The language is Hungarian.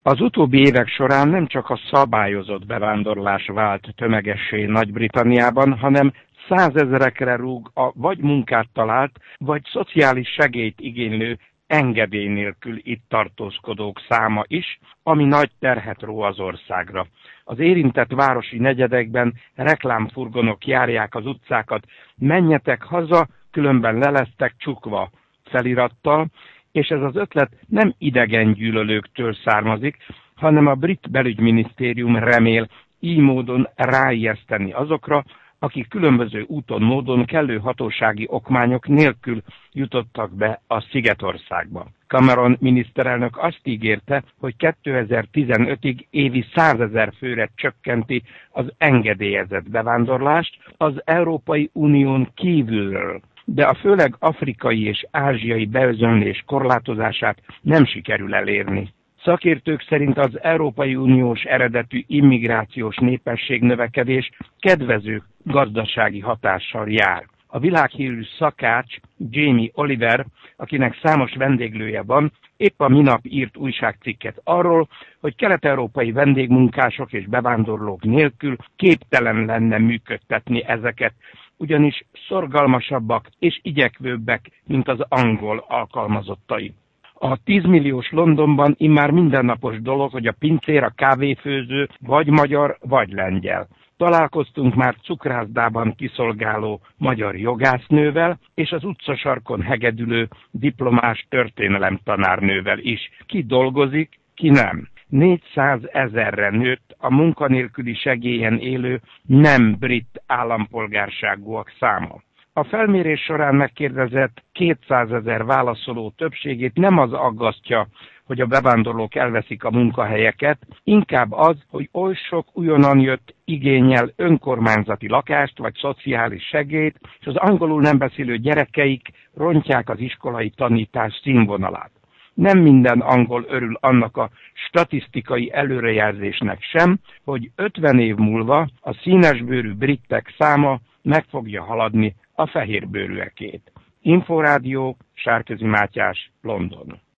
Az utóbbi évek során nem csak a szabályozott bevándorlás vált tömegessé Nagy-Britanniában, hanem százezrekre rúg a vagy munkát talált, vagy szociális segélyt igénylő engedély nélkül itt tartózkodók száma is, ami nagy terhet ró az országra. Az érintett városi negyedekben reklámfurgonok járják az utcákat, menjetek haza, különben le lesztek csukva felirattal, és ez az ötlet nem idegengyűlölőktől származik, hanem a brit belügyminisztérium remél így módon ráijeszteni azokra, akik különböző úton, módon kellő hatósági okmányok nélkül jutottak be a Szigetországba. Cameron miniszterelnök azt ígérte, hogy 2015-ig évi 100 000 főre csökkenti az engedélyezett bevándorlást az Európai Unión kívülről, de a főleg afrikai és ázsiai beözönlés korlátozását nem sikerül elérni. Szakértők szerint az Európai Uniós eredetű immigrációs népességnövekedés kedvező gazdasági hatással jár. A világhírű szakács Jamie Oliver, akinek számos vendéglője van, épp a minap írt újságcikket arról, hogy kelet-európai vendégmunkások és bevándorlók nélkül képtelen lenne működtetni ezeket, ugyanis szorgalmasabbak és igyekvőbbek, mint az angol alkalmazottai. A 10 milliós Londonban immár mindennapos dolog, hogy a pincér, a kávéfőző vagy magyar, vagy lengyel. Találkoztunk már cukrászdában kiszolgáló magyar jogásznővel, és az utcasarkon hegedülő diplomás történelemtanárnővel is. Ki dolgozik, ki nem. 400 000-re nőtt a munkanélküli segélyen élő nem brit állampolgárságúak száma. A felmérés során megkérdezett 200 000 válaszoló többségét nem az aggasztja, hogy a bevándorlók elveszik a munkahelyeket, inkább az, hogy oly sok újonnan jött igénnyel önkormányzati lakást vagy szociális segélyt, és az angolul nem beszélő gyerekeik rontják az iskolai tanítás színvonalát. Nem minden angol örül annak a statisztikai előrejelzésnek sem, hogy 50 év múlva a színesbőrű britek száma meg fogja haladni a fehérbőrűekét. Inforádió, Sárközi Mátyás, London.